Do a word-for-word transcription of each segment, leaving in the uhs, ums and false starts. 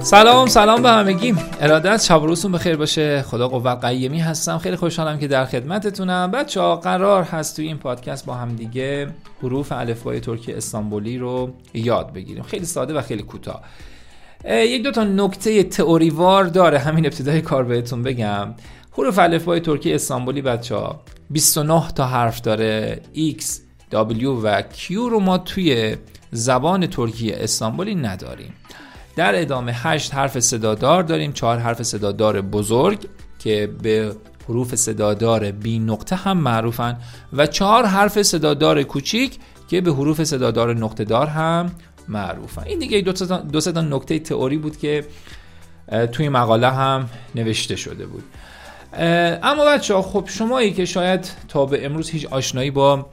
سلام سلام به همگی. ارادت شب و روزتون بخیر باشه. خدا قوت قیومی هستم. خیلی خوشحالم که در خدمتتونم. بچه‌ها قرار هست توی این پادکست با هم دیگه حروف الفبای ترکی استانبولی رو یاد بگیریم. خیلی ساده و خیلی کوتاه. یک دو تا نکته تئوریوار داره همین ابتدای کار بهتون بگم. حروف الفبای ترکی استانبولی بچه‌ها بیست و نه تا حرف داره. X، W و Q رو ما توی زبان ترکی استانبولی نداریم. در ادامه هشت حرف صدادار داریم، چهار حرف صدادار بزرگ که به حروف صدادار بی نقطه هم معروفن و چهار حرف صدادار کوچیک که به حروف صدادار نقطه دار هم معروفن. این دیگه دو تا دو تا نکته تئوری بود که توی مقاله هم نوشته شده بود. اما بچه‌ها خب شمایی که شاید تا به امروز هیچ آشنایی با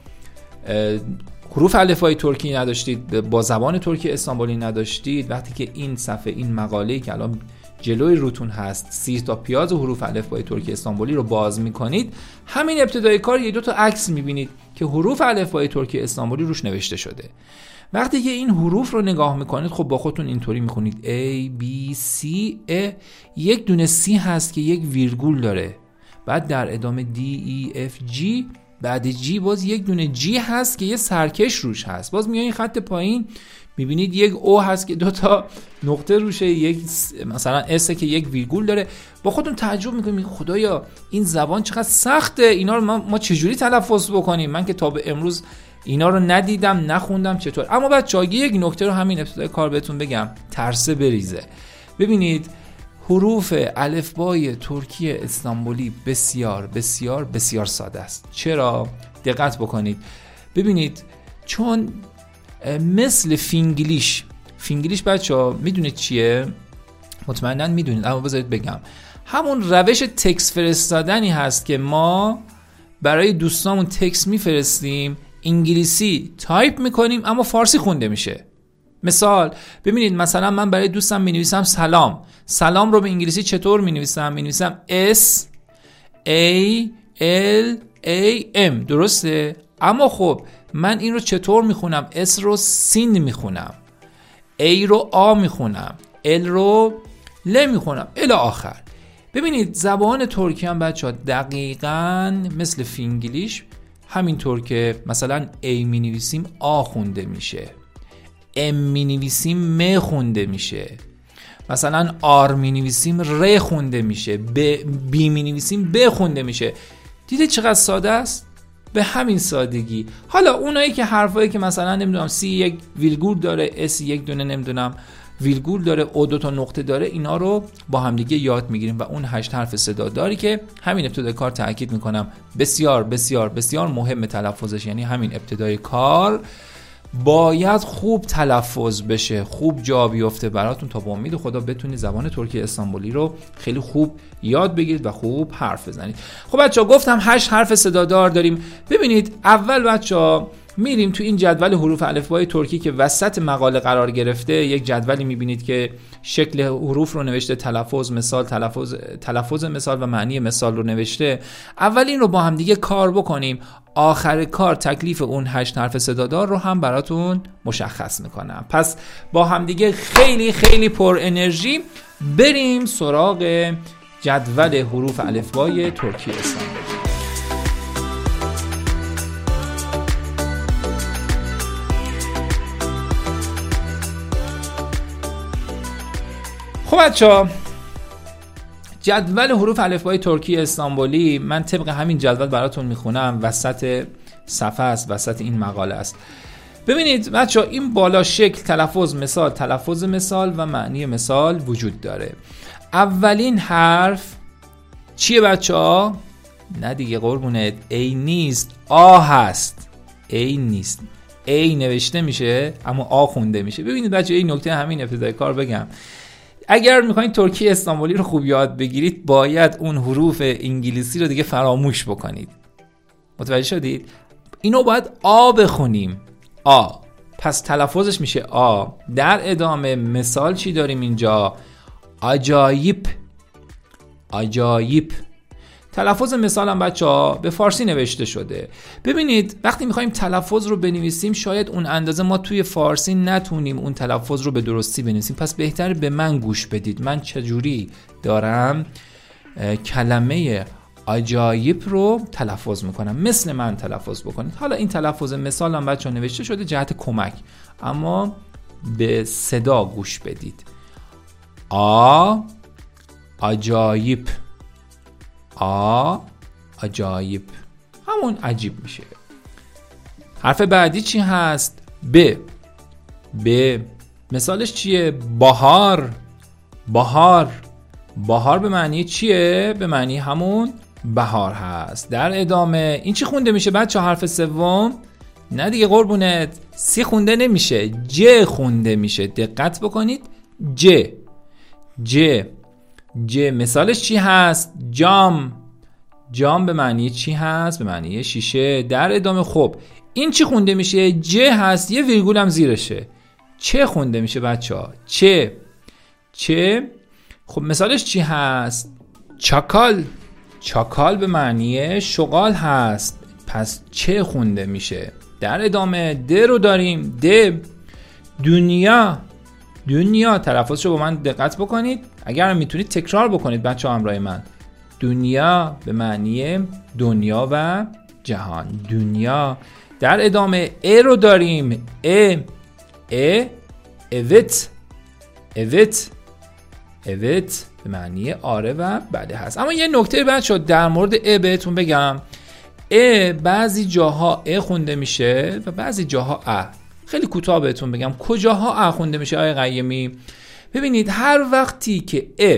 حروف الفبای ترکی نداشتید، با زبان ترکی استانبولی نداشتید، وقتی که این صفحه این مقاله‌ای که الان جلوی روتون هست سی تا پیاز حروف الفبای ترکی استانبولی رو باز می‌کنید، همین ابتدای کار یه دو تا عکس می‌بینید که حروف الفبای ترکی استانبولی روش نوشته شده. وقتی که این حروف رو نگاه می‌کنید خب با خودتون اینطوری می‌خونید A B C E، یک دونه C هست که یک ویرگول داره، بعد در ادامه D E F G، بعد جی باز یک دونه جی هست که یه سرکش روش هست. باز میایین خط پایین میبینید یک او هست که دو تا نقطه روشه، یک مثلا اس که یک ویرگول داره. با خودتون تعجب میکنید خدایا این زبان چقدر سخته، اینا رو ما, ما چجوری تلفظ بکنیم؟ من که تا به امروز اینا رو ندیدم نخوندم چطور. اما بچه‌ها یک نکته رو همین ابتدای کار بهتون بگم، ترسه بریزه. ببینید حروف الفبای ترکی استانبولی بسیار بسیار بسیار ساده است. چرا؟ دقت بکنید. ببینید چون مثل فینگلیش فینگلیش بچه‌ها میدونید چیه؟ مطمئناً میدونید اما بذارید بگم. همون روش تکست فرستادنی هست که ما برای دوستامون تکست میفرستیم، انگلیسی تایپ میکنیم اما فارسی خونده میشه. مثال ببینید، مثلا من برای دوستم می نویسم سلام. سلام رو به انگلیسی چطور می نویسم؟ می نویسم S A L A M، درسته؟ اما خب من این رو چطور می خونم؟ S رو سین می خونم، A رو آ می خونم، L رو ل می خونم الی آخر. ببینید زبان ترکی هم بچه ها دقیقاً مثل فینگلیش همینطور که مثلا A می نویسیم آ خونده میشه، ام می نویسیم م خونده میشه، مثلا آر می نویسیم ر خونده میشه، ب بی می نویسیم ب خونده میشه. دیده چقدر ساده است؟ به همین سادگی. حالا اونایی که حرفایی که مثلا نمیدونم سی یک ویرگول داره، اس یک دونه نمیدونم ویرگول داره، او دو تا نقطه داره، اینا رو با همدیگه یاد میگیریم و اون هشت حرف صداداری که همین ابتدای کار تاکید میکنم بسیار بسیار بسیار مهم تلفظش، یعنی همین ابتدای کار باید خوب تلفظ بشه، خوب جا بیفته براتون تا با امید خدا بتونید زبان ترکی استانبولی رو خیلی خوب یاد بگیرید و خوب حرف بزنید. خب بچه‌ها گفتم هشت حرف صدادار داریم. ببینید اول بچه‌ها میریم تو این جدول حروف الفبای ترکی که وسط مقاله قرار گرفته. یک جدولی میبینید که شکل حروف رو نوشته، تلفظ مثال، تلفظ تلفظ مثال و معنی مثال رو نوشته. اول این رو با هم دیگه کار بکنیم، آخر کار تکلیف اون هشت حرف صدادار رو هم براتون مشخص میکنم. پس با هم دیگه خیلی خیلی پر انرژی بریم سراغ جدول حروف الفبای ترکی استانبولی. خب بچه‌ها جدول حروف الفبای ترکی استانبولی من طبق همین جدول براتون میخونم، وسط صفحه است، وسط این مقاله است. ببینید بچه‌ها این بالا شکل تلفظ مثال، تلفظ مثال و معنی مثال وجود داره. اولین حرف چیه بچه‌ها؟ نه دیگه قربونت، A نیست، آ هست. A نیست، A نوشته میشه اما آ خونده میشه. ببینید بچه‌ها این نکته همین ابتدای کار بگم، اگر میخواین ترکی استانبولی رو خوب یاد بگیرید باید اون حروف انگلیسی رو دیگه فراموش بکنید. متوجه شدید؟ اینو باید آ بخونیم، آ. پس تلفظش میشه آ. در ادامه مثال چی داریم اینجا؟ عجایب، عجایب. تلفظ مثال هم بچه‌ها به فارسی نوشته شده. ببینید وقتی می‌خوایم تلفظ رو بنویسیم شاید اون اندازه ما توی فارسی نتونیم اون تلفظ رو به درستی بنویسیم، پس بهتره به من گوش بدید من چجوری دارم کلمه عجایب رو تلفظ میکنم، مثل من تلفظ بکنید. حالا این تلفظ مثال هم بچه‌ها نوشته شده جهت کمک، اما به صدا گوش بدید. آ عجایب، آ عجایب، همون عجیب میشه. حرف بعدی چی هست؟ ب. ب مثالش چیه؟ بهار. بهار، بهار به معنی چیه؟ به معنی همون بهار هست. در ادامه این چی خونده میشه بچه؟ حرف سوم؟ نه دیگه قربونت، سی خونده نمیشه، ج خونده میشه. دقت بکنید، ج. ج ج مثالش چی هست؟ جام. جام به معنی چی هست؟ به معنی شیشه. در ادامه خب این چی خونده میشه؟ ج هست، یه ویرگول هم زیرشه. چه خونده میشه بچه ها؟ چه. چه خب مثالش چی هست؟ چاکال. چاکال به معنی شغال هست، پس چه خونده میشه. در ادامه د رو داریم. د. دنیا. دنیا تلفظش رو با من دقت بکنید، اگر میتونید تکرار بکنید بچه ها همراه من. دنیا به معنی دنیا و جهان. دنیا. در ادامه ا رو داریم. ا. ا اوت. اوت. اوت به معنی آره و بله هست. اما یه نکته بچه ها در مورد ا بهتون بگم. ا بعضی جاها ا خونده میشه و بعضی جاها ا. خیلی کوتاه بهتون بگم کجاها ا خونده میشه آقای قیمی. ببینید هر وقتی که ا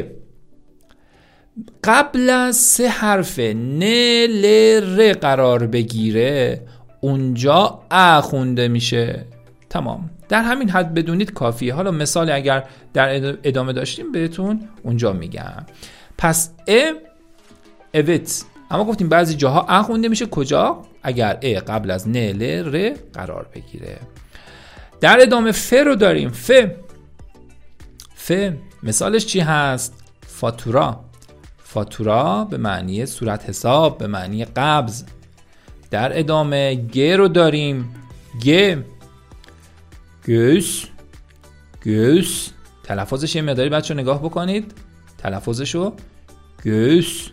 قبل از سه حرف ن ل ر قرار بگیره اونجا ا خونده میشه. تمام، در همین حد بدونید کافیه. حالا مثال اگر در ادامه داشتیم بهتون اونجا میگم. پس ا اوت، اما گفتیم بعضی جاها ا خونده میشه. کجا؟ اگر ا قبل از ن ل ر قرار بگیره. در ادامه ف رو داریم. ف. ف مثالش چی هست؟ فاتورا. فاتورا به معنی صورت حساب، به معنی قبض. در ادامه گ رو داریم. گ. گوس. گوس تلفظش یه مقداری بچه نگاه بکنید تلفظشو. گوس.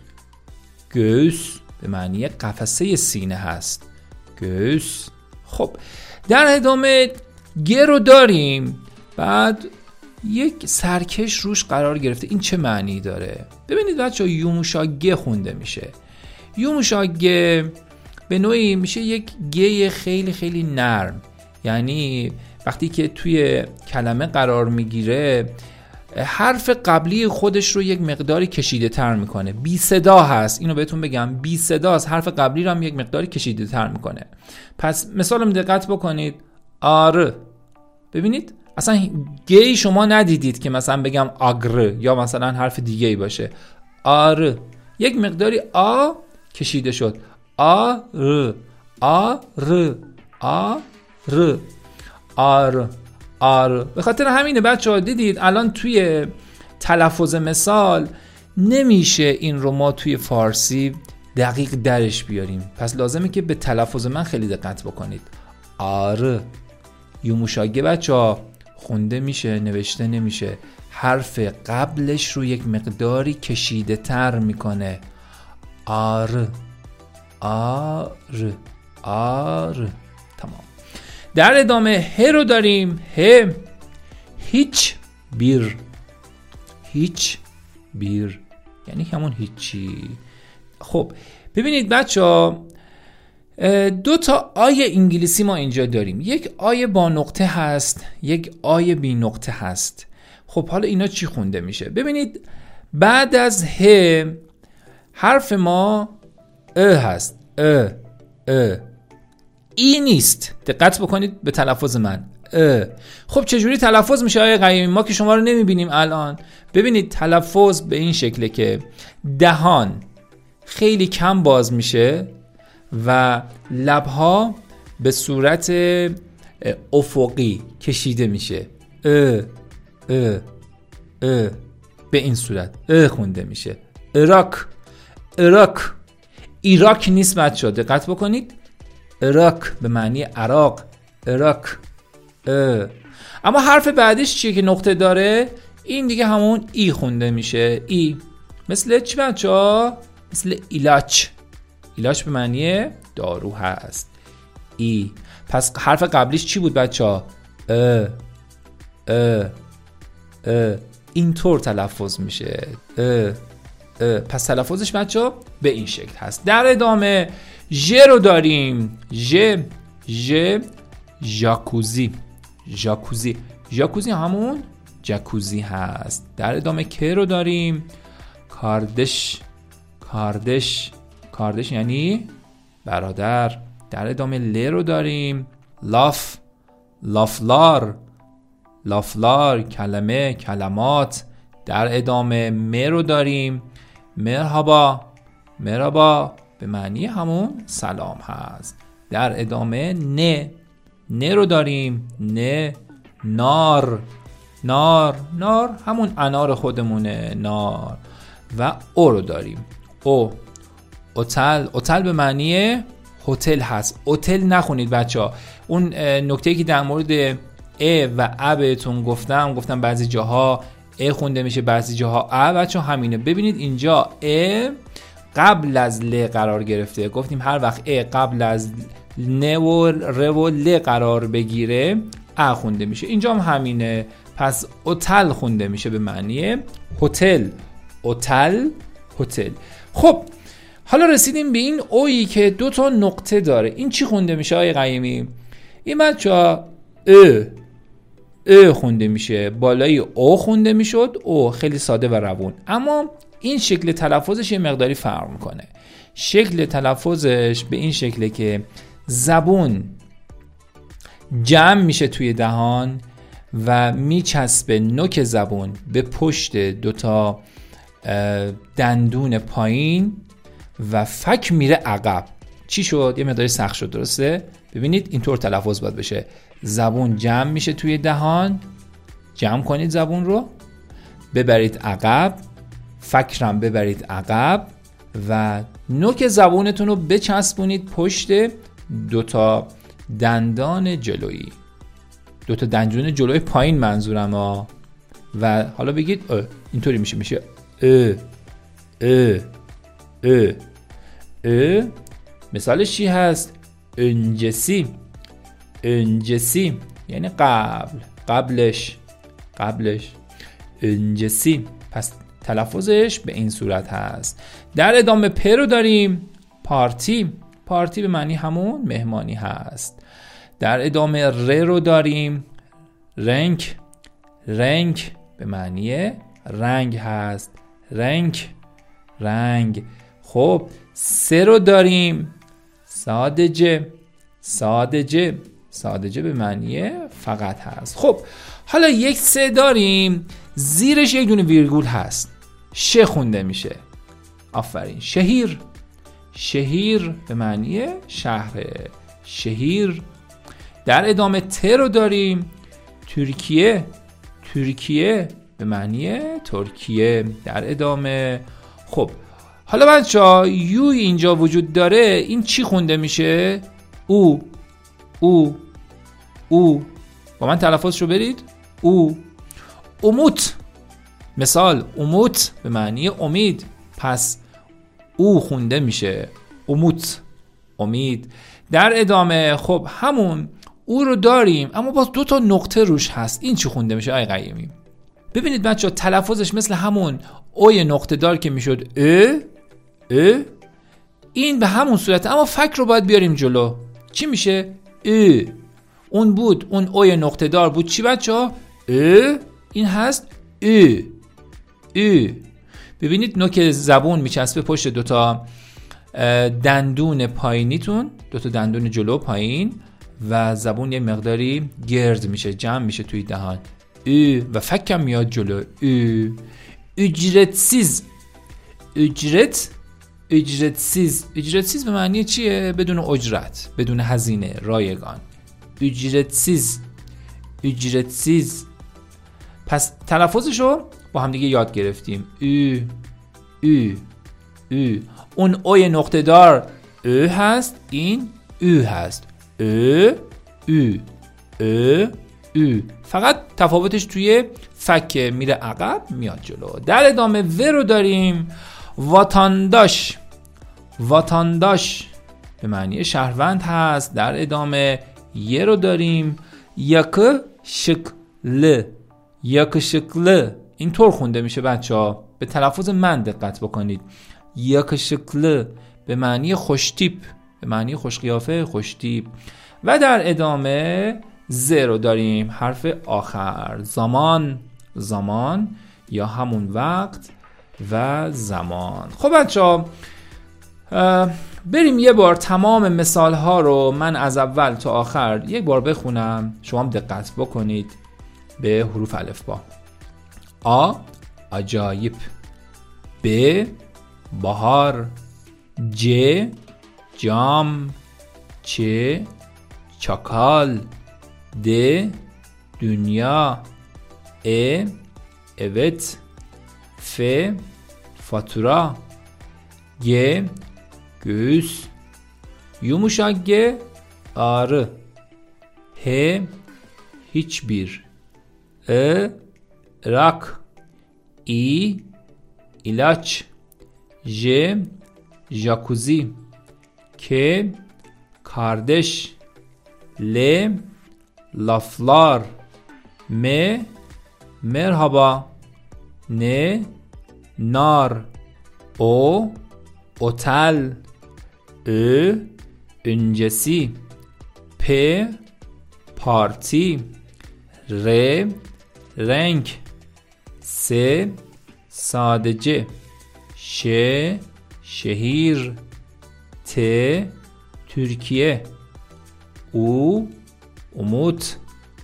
گوس به معنی قفسه سینه هست. گوس. خب در ادامه گ رو داریم، بعد یک سرکش روش قرار گرفته. این چه معنی داره؟ ببینید بچه ها یوموشا گ خونده میشه. یوموشا گ به نوعی میشه یک گ خیلی خیلی نرم، یعنی وقتی که توی کلمه قرار میگیره حرف قبلی خودش رو یک مقداری کشیده تر میکنه. بی صدا هست، اینو بهتون بگم، بی صدا هست، حرف قبلی رو هم یک مقداری کشیده تر میکنه. پس مثالم دقت بکنید. آره. ببینید اصلا گی شما ندیدید که مثلا بگم آگر یا مثلا حرف دیگه ای باشه. آره یک مقداری آ کشیده شد. آر آر آر آر آر. به خاطر همینه بچه ها دیدید الان توی تلفظ مثال نمیشه این رو ما توی فارسی دقیق درش بیاریم، پس لازمه که به تلفظ من خیلی دقت بکنید. آره یوموشاگه بچه ها خونده میشه، نوشته نمیشه، حرف قبلش رو یک مقداری کشیده تر میکنه. آر آر آر. تمام. در ادامه ه رو داریم. ه. هیچ بیر. هیچ بیر یعنی همون هیچی. خب ببینید بچه ها دو تا آی انگلیسی ما اینجا داریم، یک آی با نقطه هست، یک آی بی نقطه هست. خب حالا اینا چی خونده میشه؟ ببینید بعد از ه حرف ما ا هست. ا ا ای نیست. دقت بکنید به تلفظ من. ا. خب چجوری تلفظ میشه آقای قیمی؟ ما که شما رو نمیبینیم الان. ببینید تلفظ به این شکله که دهان خیلی کم باز میشه و لبها به صورت افقی کشیده میشه. ا ا ا به این صورت ا خونده میشه. عراق عراق. ایراک نیست بچه‌ها، دقت بکنید. عراق به معنی عراق. عراق. اه. اما حرف بعدیش چیه که نقطه داره؟ این دیگه همون ای خونده میشه. ای مثل چی بچه‌ها؟ مثل ایلاچ. ایلاچ به معنی دارو هست. ای. پس حرف قبلیش چی بود بچه‌ها؟ اه. اه. اه. اینطور تلفظ میشه. اه. اه. پس تلفظش بچه‌ها به این شکل هست. در ادامه ژ رو داریم. ژ ژ ژاکوزی. ژاکوزی. ژاکوزی همون جکوزی هست. در ادامه ک رو داریم. کاردش. کاردش. کاردش یعنی برادر. در ادامه ل رو داریم. لاف. لافلار. لافلار کلمه، کلمات. در ادامه م رو داریم. مرحبا. مرحبا به معنی همون سلام هست. در ادامه ن. ن رو داریم. ن. نار. نار. نار همون انار خودمونه. نار. و او رو داریم. او. هتل. هتل به معنی هتل هست. هتل نخونید بچه‌ها. اون نکته‌ای که در مورد ا و ا بهتون گفتم، گفتم بعضی جاها ا خونده میشه، بعضی جاها ا. بچه‌ها همینه. ببینید اینجا ا قبل از ل قرار گرفته. گفتیم هر وقت ا قبل از ن و ر و ل قرار بگیره ا خونده میشه. اینجا هم همینه. پس هتل خونده میشه به معنی هتل. هتل. هتل. خب حالا رسیدیم به این اویی که دو تا نقطه داره. این چی خونده میشه آقای قیمی؟ این بچه‌ها ا ا خونده میشه. بالای او خونده میشد. او خیلی ساده و روون. اما این شکل تلفظش یه مقداری فرق میکنه. شکل تلفظش به این شکله که زبون جمع میشه توی دهان و میچسبه نوک زبون به پشت دوتا دندون پایین و فک میره عقب. چی شد؟ یه مقداری سخت شد، درسته؟ ببینید اینطور تلفظ باید بشه. زبون جمع میشه توی دهان. جمع کنید زبون رو، ببرید عقب، فکرم ببرید عقب و نوک زبونتون رو بچسبونید پشت دوتا دندان جلویی. دوتا دندون جلوی پایین منظورم ها. و حالا بگید اه. اینطوری میشه. میشه اه اه اه اه. مثالش چی هست؟ انجسی. انجسی یعنی قبل، قبلش، قبلش. انجسی. پس تلفظش به این صورت هست. در ادامه پ رو داریم. پارتی. پارتی به معنی همون مهمانی هست. در ادامه ر رو داریم. رنگ. رنگ به معنی رنگ هست. رنگ. رنگ. خب س رو داریم. سادجه. سادجه. سادجه به معنی فقط هست. خب حالا یک سه داریم، زیرش یک دونه ویرگول هست. ش خونده میشه. آفرین. شهیر. شهیر به معنی شهر. شهیر. در ادامه ت رو داریم. ترکیه. ترکیه به معنی ترکیه. در ادامه خب حالا بچه‌ها یو اینجا وجود داره. این چی خونده میشه؟ او. او. او. با من تلفظش رو برید. او. اموت. مثال اموت به معنی امید. پس او خونده میشه. اموت. امید. در ادامه خب همون او رو داریم اما باز دو تا نقطه روش هست. این چی خونده میشه آقای قیمی؟ ببینید بچه ها تلفظش مثل همون اوی نقطه دار که میشد ا ا. این به همون صورت اما فک رو باید بیاریم جلو. چی میشه؟ ا. اون بود، اون اوی نقطه دار بود. چی بچه ها؟ ا. این هست ا. ا. ببینید نوک زبون میچسبه پشت دوتا دندون پایینیتون، دوتا دندون جلو پایین و زبون یه مقداری گرد میشه، جمع میشه توی دهان. ای و فکم میاد جلو. ای. اجرتسیز. اجرت. اجرتسیز. اجرتسیز به معنی چیه؟ بدون اجرت، بدون هزینه، رایگان. اجرتسیز. اجرتسیز. پس تلفظشو با هم دیگه یاد گرفتیم. ای. ای. ای. اون اوی نقطه دار او هست، این او هست. او او او او. فقط تفاوتش توی فک میره عقب میاد جلو. در ادامه و رو داریم. واتانداش. واتانداش به معنی شهروند هست. در ادامه ی رو داریم. یک شکل. یک شکل اینطور خونده میشه بچه ها، به تلفظ من دقت بکنید. یک شکل به معنی خوشتیپ، به معنی خوشقیافه، خوشتیپ. و در ادامه ز رو داریم، حرف آخر. زمان. زمان یا همون وقت و زمان. خب بچه ها بریم یه بار تمام مثال ها رو من از اول تا آخر یک بار بخونم، شما هم دقت بکنید به حروف الفبا. آ عجایب. ب بهار. ج جام. چ چاکال. د دنیا. ا evet. ف fatura. G göğüs. Yumuşak G ağrı. H hiçbir. I rak. I ilaç. J jacuzzi. K kardeş. L laflar. M merhaba. N nar. O otel. Ö öncesi. P parti. R renk. S sadece. Ş şehir. T Türkiye. U umut.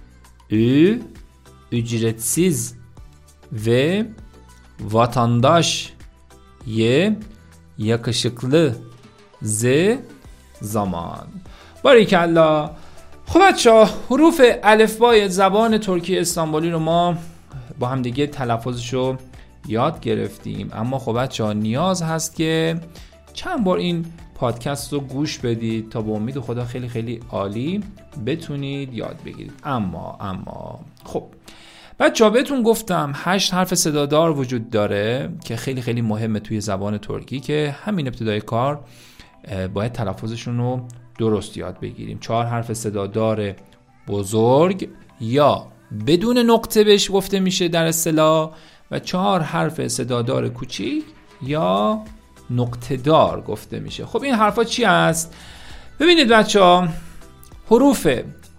Ü ücretsiz. V vatandaş. Y yakışıklı. ز زمان. باریکالله. خب بچه‌ها حروف الفبای زبان ترکی استانبولی رو ما با هم دیگه تلفظش رو یاد گرفتیم، اما خب بچه‌ها نیاز هست که چند بار این پادکست رو گوش بدید تا به امید خدا خیلی خیلی عالی بتونید یاد بگیرید. اما اما خب بچه‌ها بهتون گفتم هشت حرف صدادار وجود داره که خیلی خیلی مهمه توی زبان ترکی که همین ابتدای کار باید تلفظشون رو درست یاد بگیریم. چهار حرف صدادار بزرگ یا بدون نقطه بهش گفته میشه در اصطلاح، و چهار حرف صدادار کوچیک یا نقطه دار گفته میشه. خب این حرفا چی هست؟ ببینید بچه‌ها، حروف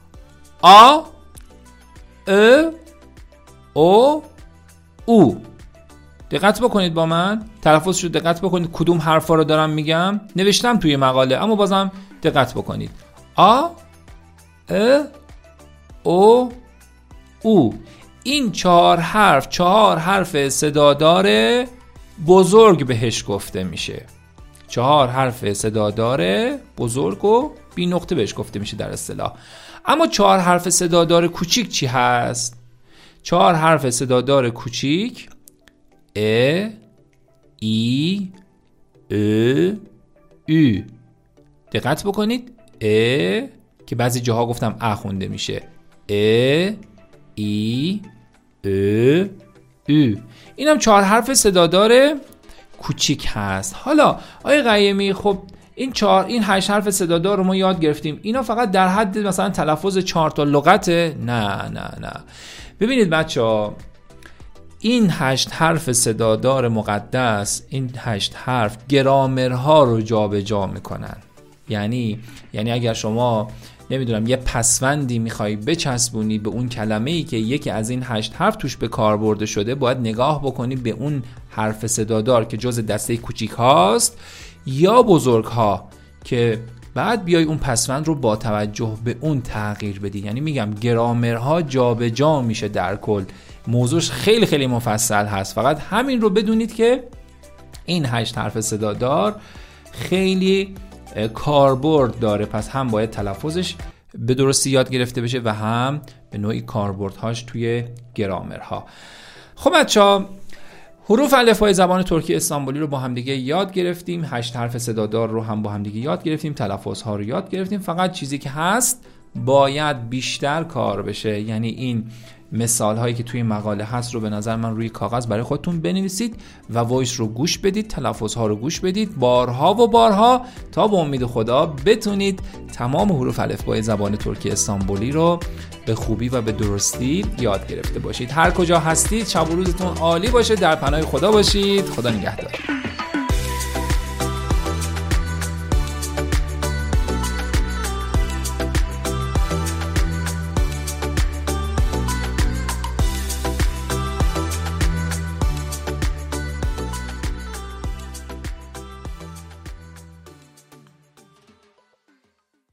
آ، ا، او، او. دقت بکنید با من، تلفظش رو دقت بکنید کدوم حرفا رو دارم میگم. نوشتم توی مقاله اما بازم دقت بکنید. آ، ا، او، او. این چهار حرف چهار حرف صدادار بزرگ بهش گفته میشه. چهار حرف صدادار بزرگ و بی نقطه بهش گفته میشه در اصطلاح. اما چهار حرف صدادار کوچیک چی هست؟ چهار حرف صدادار کوچیک ا، ای، ا، او. دقت بکنید ا که بعضی جاها گفتم ا خونده میشه. ا، ای، ا، او. این هم چهار حرف صدادار کوچیک هست. حالا آقای قیمی، خب این چهار این هشت حرف صدادار رو ما یاد گرفتیم، اینا فقط در حد مثلا تلفظ چهار تا لغته؟ نه نه نه. ببینید بچه‌ها، این هشت حرف صدادار مقدس، این هشت حرف گرامرها رو جابجا جا میکنن. یعنی یعنی اگر شما نمیدونم یه پسوندی میخوای بچسبونی به اون کلمه‌ای که یکی از این هشت حرف توش به کار برده شده، باید نگاه بکنی به اون حرف صدادار که جز دسته کوچیک هاست یا بزرگ ها، که بعد بیای اون پسوند رو با توجه به اون تغییر بدی. یعنی میگم گرامرها جابجا میشه در کل. موضوعش خیلی خیلی مفصل هست، فقط همین رو بدونید که این هشت حرف صدادار خیلی کاربرد داره، پس هم باید تلفظش به درستی یاد گرفته بشه و هم به نوعی کاربردهاش توی گرامرها. خب بچه‌ها، حروف الفبای زبان ترکی استانبولی رو با هم دیگه یاد گرفتیم، هشت حرف صدادار رو هم با هم دیگه یاد گرفتیم، تلفظ ها رو یاد گرفتیم. فقط چیزی که هست باید بیشتر کار بشه، یعنی این مثال هایی که توی مقاله هست رو به نظر من روی کاغذ برای خودتون بنویسید و وایس رو گوش بدید، تلفظ ها رو گوش بدید بارها و بارها تا به امید خدا بتونید تمام حروف الفبای زبان ترکی استانبولی رو به خوبی و به درستی یاد گرفته باشید. هر کجا هستید شب و روزتون عالی باشه، در پناه خدا باشید. خدا نگهدار.